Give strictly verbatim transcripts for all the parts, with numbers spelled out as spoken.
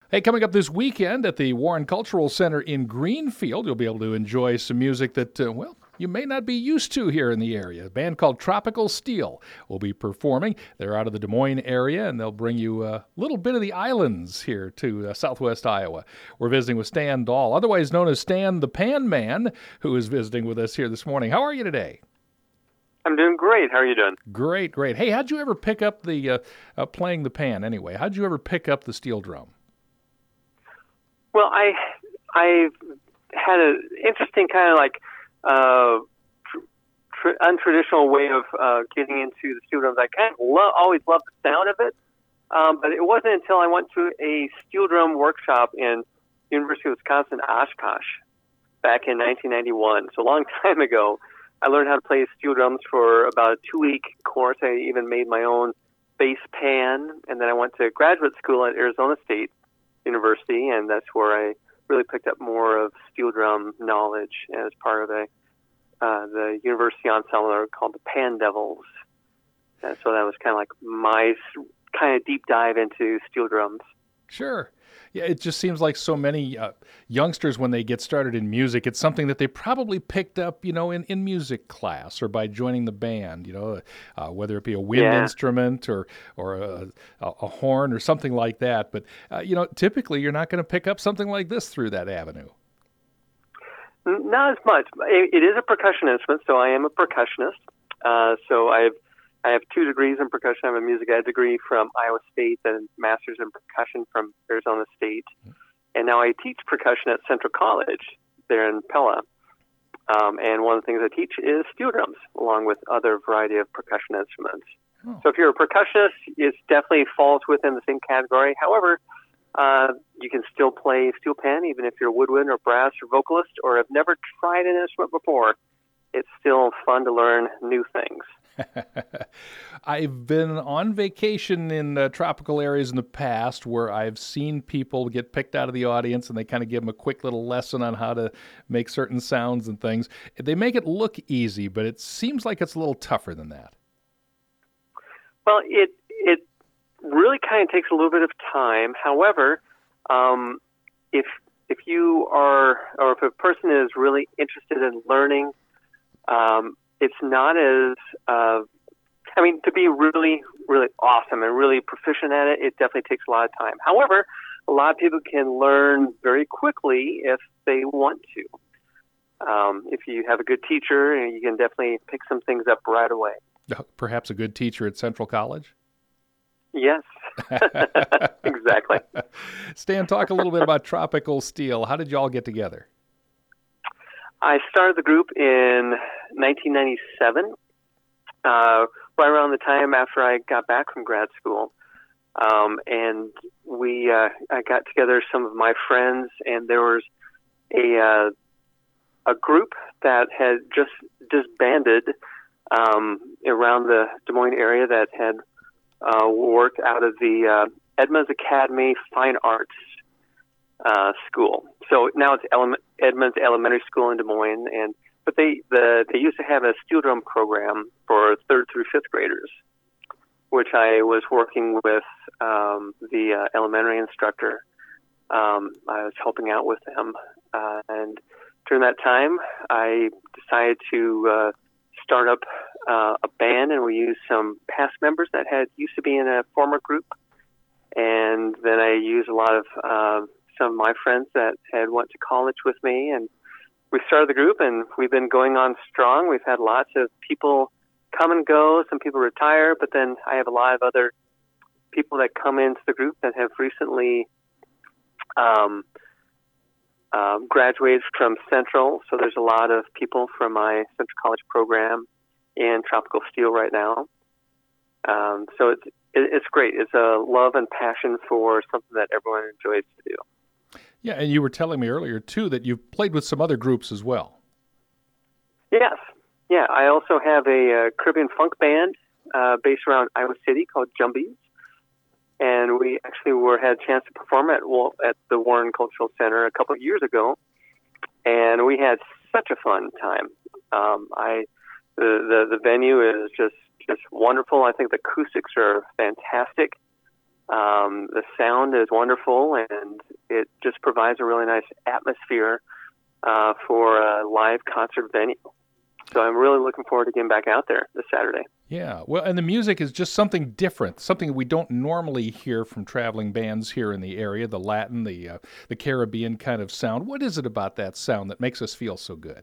Hey, coming up this weekend at the Warren Cultural Center in Greenfield, you'll be able to enjoy some music that, uh, well, you may not be used to here in the area. A band called Tropical Steel will be performing. They're out of the Des Moines area, and they'll bring you a little bit of the islands here to uh, southwest Iowa. We're visiting with Stan Dahl, otherwise known as Stan the Pan Man, who is visiting with us here this morning. How are you today? I'm doing great. How are you doing? Great, great. Hey, how'd you ever pick up the uh, uh, playing the pan anyway? How'd you ever pick up the steel drum? Well, I I've had an interesting kind of like uh, tr- untraditional way of uh, getting into the steel drums. I kind of lo- always loved the sound of it, um, but it wasn't until I went to a steel drum workshop in University of Wisconsin Oshkosh back in nineteen ninety-one. So a long time ago, I learned how to play steel drums for about a two-week course. I even made my own bass pan, and then I went to graduate school at Arizona State University, and that's where I really picked up more of steel drum knowledge as part of a uh, the university ensemble called the Pan Devils. And so that was kind of like my kind of deep dive into steel drums. Sure. Yeah, it just seems like so many uh, youngsters, when they get started in music, it's something that they probably picked up, you know, in, in music class or by joining the band, you know, uh, whether it be a wind Yeah. instrument or or a, a, a horn or something like that. But, uh, you know, typically you're not going to pick up something like this through that avenue. Not as much. It, it is a percussion instrument, so I am a percussionist. Uh, so I've I have two degrees in percussion. I have a music ed degree from Iowa State and a master's in percussion from Arizona State. And now I teach percussion at Central College there in Pella. Um, and one of the things I teach is steel drums, along with other variety of percussion instruments. Oh. So if you're a percussionist, it definitely falls within the same category. However, uh, you can still play steel pan, even if you're woodwind or brass or vocalist, or have never tried an instrument before. It's still fun to learn new things. I've been on vacation in uh, tropical areas in the past where I've seen people get picked out of the audience and they kind of give them a quick little lesson on how to make certain sounds and things. They make it look easy, but it seems like it's a little tougher than that. Well, it it really kind of takes a little bit of time. However, um, if if you are, or if a person is really interested in learning, um, it's not as, uh, I mean, to be really, really awesome and really proficient at it, it definitely takes a lot of time. However, a lot of people can learn very quickly if they want to. Um, if you have a good teacher, you can definitely pick some things up right away. Perhaps a good teacher at Central College? Yes, exactly. Stan, talk a little bit about Tropical Steel. How did you all get together? I started the group in nineteen ninety-seven, uh, right around the time after I got back from grad school. Um, and we, uh, I got together some of my friends, and there was a uh, a group that had just disbanded um, around the Des Moines area that had uh, worked out of the uh, Edmonds Academy Fine Arts uh, School. So now it's Ele- Edmonds Elementary School in Des Moines, and but they the they used to have a steel drum program for third through fifth graders, which I was working with um, the uh, elementary instructor. Um, I was helping out with them, uh, and during that time, I decided to uh, start up uh, a band, and we used some past members that had used to be in a former group, and then I used a lot of uh, some of my friends that had went to college with me, and we started the group, and we've been going on strong. We've had lots of people come and go. Some people retire, but then I have a lot of other people that come into the group that have recently um, um, graduated from Central. So there's a lot of people from my Central College program in Tropical Steel right now. Um, so it's it, it's great. It's a love and passion for something that everyone enjoys to do. Yeah, and you were telling me earlier, too, that you've played with some other groups as well. Yes. Yeah, I also have a, uh Caribbean funk band uh, based around Iowa City called Jumbies. And we actually were had a chance to perform at well, at the Warren Cultural Center a couple of years ago. And we had such a fun time. Um, I the, the the venue is just, just wonderful. I think the acoustics are fantastic. Um, the sound is wonderful, and it just provides a really nice atmosphere uh, for a live concert venue. So I'm really looking forward to getting back out there this Saturday. Yeah, well, and the music is just something different, something we don't normally hear from traveling bands here in the area, the Latin, the uh, the Caribbean kind of sound. What is it about that sound that makes us feel so good?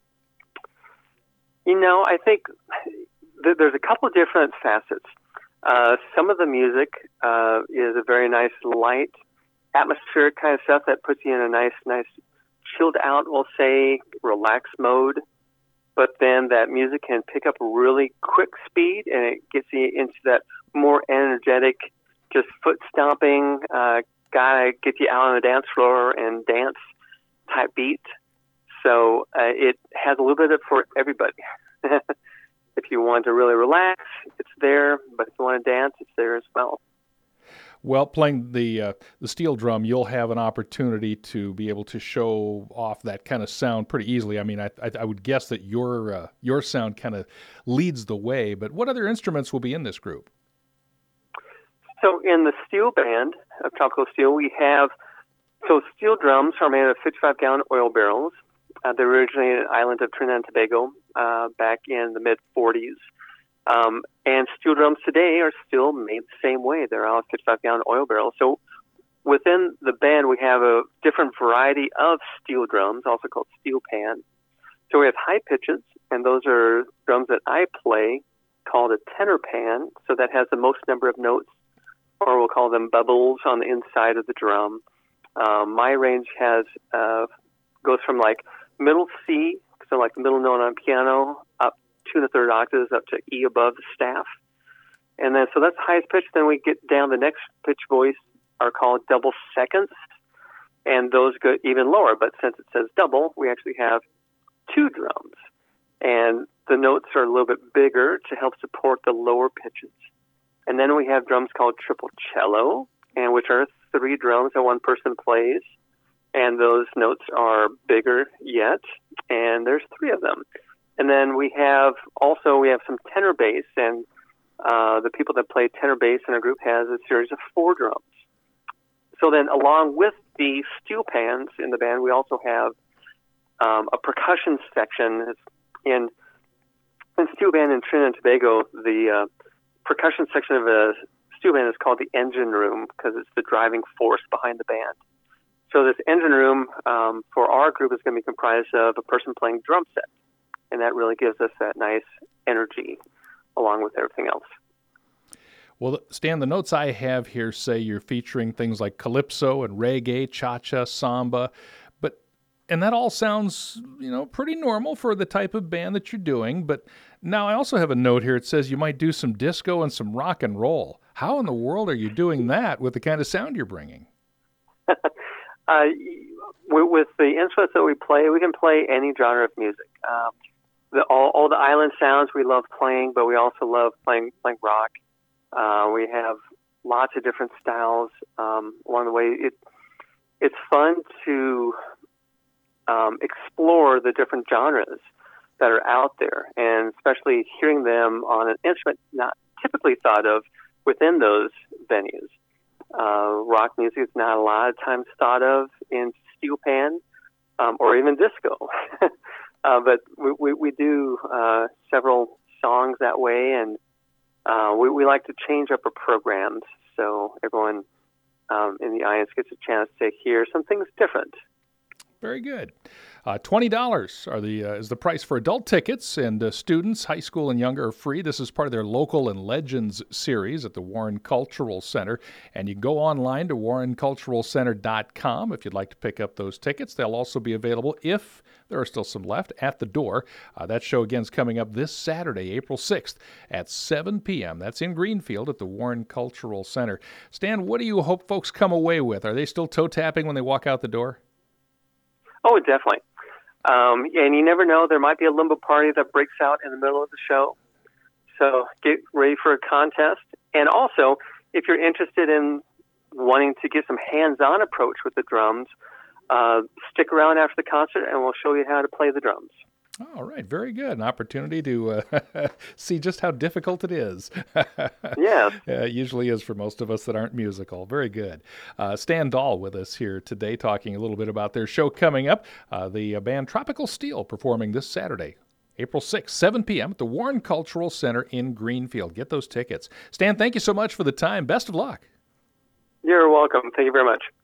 You know, I think th- there's a couple of different facets. Uh, some of the music uh, is a very nice, light, atmospheric kind of stuff that puts you in a nice, nice, chilled out, we'll say, relaxed mode. But then that music can pick up really quick speed, and it gets you into that more energetic, just foot stomping, uh, gotta get you out on the dance floor and dance type beat. So uh, it has a little bit of for everybody. If you want to really relax, it's there. But if you want to dance, it's there as well. Well, playing the uh, the steel drum, you'll have an opportunity to be able to show off that kind of sound pretty easily. I mean, I I, I would guess that your uh, your sound kind of leads the way. But what other instruments will be in this group? So in the steel band of Tropical Steel, we have so steel drums are made of fifty-five gallon oil barrels. Uh, they were originally an island of Trinidad and Tobago uh, back in the mid forties. Um, and steel drums today are still made the same way. They're all fifty-five gallon oil barrels. So within the band, we have a different variety of steel drums, also called steel pan. So we have high pitches, and those are drums that I play called a tenor pan. So that has the most number of notes, or we'll call them bubbles on the inside of the drum. Um, my range has uh, goes from like middle C, so like the middle note on piano, up two and a third octaves up to E above the staff. And then, so that's the highest pitch. Then we get down, the next pitch voice are called double seconds, and those go even lower. But since it says double, we actually have two drums, and the notes are a little bit bigger to help support the lower pitches. And then we have drums called triple cello, and which are three drums that one person plays, and those notes are bigger yet, and there's three of them. And then we have also, we have some tenor bass, and uh, the people that play tenor bass in our group has a series of four drums. So then along with the steel pans in the band, we also have um, a percussion section. In, in steel band in Trinidad and Tobago, the uh, percussion section of a steel band is called the engine room because it's the driving force behind the band. So this engine room um, for our group is going to be comprised of a person playing drum set. And that really gives us that nice energy along with everything else. Well, Stan, the notes I have here say you're featuring things like calypso and reggae, cha-cha, samba, but and that all sounds, you know, pretty normal for the type of band that you're doing. But now I also have a note here. It says you might do some disco and some rock and roll. How in the world are you doing that with the kind of sound you're bringing? uh, with the instruments that we play, we can play any genre of music. Um, The, all, all the island sounds we love playing, but we also love playing playing rock. Uh, we have lots of different styles um, along the way. It it's fun to um, explore the different genres that are out there, and especially hearing them on an instrument not typically thought of within those venues. Uh, rock music is not a lot of times thought of in steel pan um, or even disco. Uh, but we, we, we do uh, several songs that way, and uh, we, we like to change up our programs so everyone um, in the audience gets a chance to hear some things different. Very good. Uh, twenty dollars are the uh, is the price for adult tickets, and uh, students, high school and younger, are free. This is part of their Local and Legends series at the Warren Cultural Center, and you can go online to warren cultural center dot com if you'd like to pick up those tickets. They'll also be available, if there are still some left, at the door. Uh, that show, again, is coming up this Saturday, April sixth at seven p.m. That's in Greenfield at the Warren Cultural Center. Stan, what do you hope folks come away with? Are they still toe-tapping when they walk out the door? Oh, definitely. Um, and you never know, there might be a limbo party that breaks out in the middle of the show. So get ready for a contest. And also, if you're interested in wanting to get some hands-on approach with the drums, uh, stick around after the concert and we'll show you how to play the drums. All right, very good. An opportunity to uh, see just how difficult it is. Yeah. Uh, it usually is for most of us that aren't musical. Very good. Uh, Stan Dahl with us here today, talking a little bit about their show coming up. Uh, the uh, band Tropical Steel performing this Saturday, April sixth, seven p.m. at the Warren Cultural Center in Greenfield. Get those tickets. Stan, thank you so much for the time. Best of luck. You're welcome. Thank you very much.